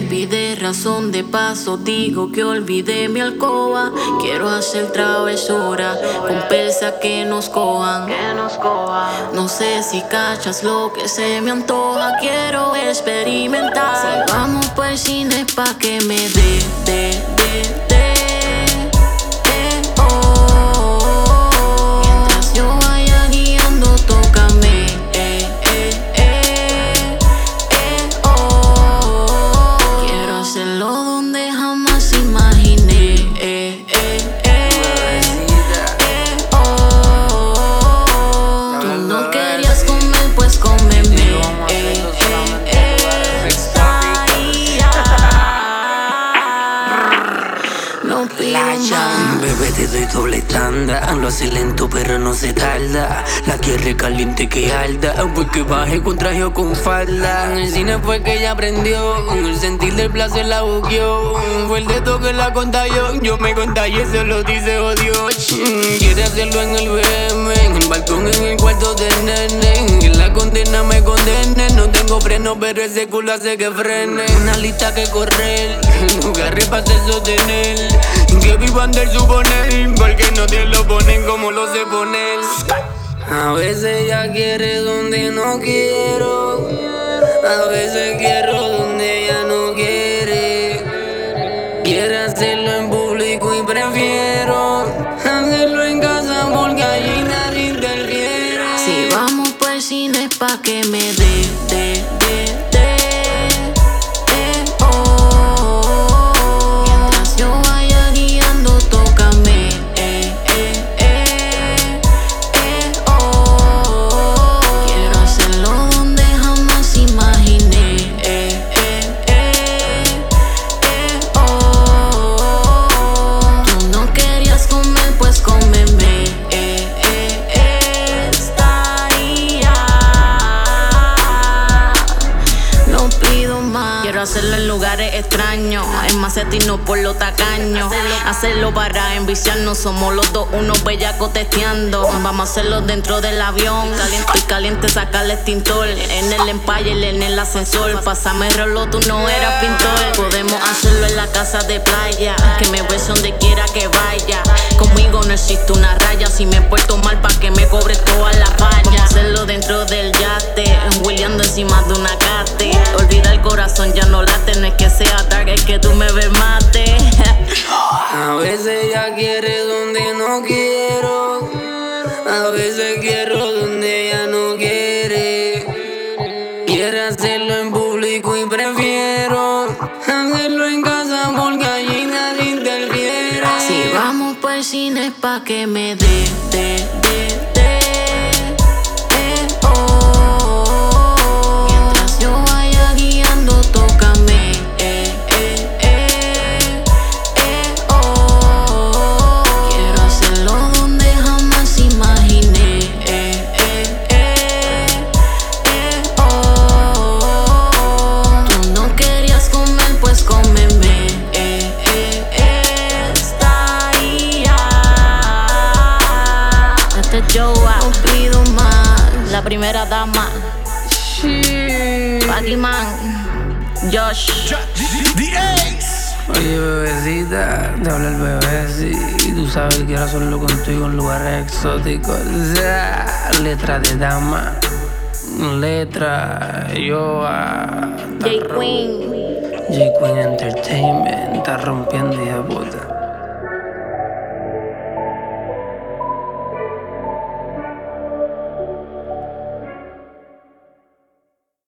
pide razón de paso, digo que olvidé mi alcoba. Quiero hacer travesura con pesas que nos cojan. No sé si cachas lo que se me antoja, quiero experimentar. Si vamos pa'l cine pa' que me dé. Mientras yo vaya guiando, tócame. Quiero hacerlo donde jamás imaginé. Tú no querías comer, pues cómeme. No pido más. Bebé, te doy doble tanda. Lo hace lento pero no se tarda. La quiere caliente que arda, porque baje con traje o con falda. En el cine fue que ella aprendió, el sentir del placer la buqueó. Fue el dedo que la contagió, yo me contagié, se lo dice oh Dios. Quiere hacerlo en el BM, en el balcón, en el cuarto del nene. Que la condena me condene, no tengo freno pero ese culo hace que frene. Una lista que correr, lugares para hacer sostener. Que vivan del suponer, porque no te lo ponen como lo sé poner. A veces ella quiere donde no quiero, a veces quiero donde ella no quiere. Quiere hacerlo en público y prefiero hacerlo en casa porque allí nadie interfiere. Si vamos pa'l cine pa' que me dé. Mientras yo vaya guiando, tócame. Quiero hacerlo donde jamás imaginé. Tú no querías comer, pues cómeme. No pido más. Quiero hacerlo en lugares extraños, en macetino por lo tacaño. Hacerlo para enviciarnos, somos los dos unos bellacos testeando. Vamos a hacerlo dentro del avión. Estoy caliente, sacar el extintor. En el Empire, en el ascensor. Pásame el reloj, tú no eras pintor. Podemos hacerlo en la casa de playa, que me beso donde quiera que vaya. Conmigo no existe una raya, si me porto mal pa' que me cobre todas las fallas. Vamos a hacerlo dentro del yate, hueleando encima de una cate. Olvida el corazón, ya no late, no es que sea dark, es que tú me ves mate. A veces ella quiere donde no quiero, a veces quiero donde ella no quiere. Quiere hacerlo en público y prefiero hacerlo en casa porque allí nadie interfiere. Si vamos pa'l cine pa' que me dé. Mientras yo vaya guiando, tócame. Quiero hacerlo donde jamás imaginé. Tú no querías comer, pues cómeme. Este es Joa, no pido más. La primera dama, Pac-Man, Josh. Oye, bebecita, te habla el bebé, sí. Tú sabes que quiero hacerlo contigo en lugares exóticos. Letra de dama, letra, Joa. J Queen. J Queen Entertainment, está rompiendo, hija puta.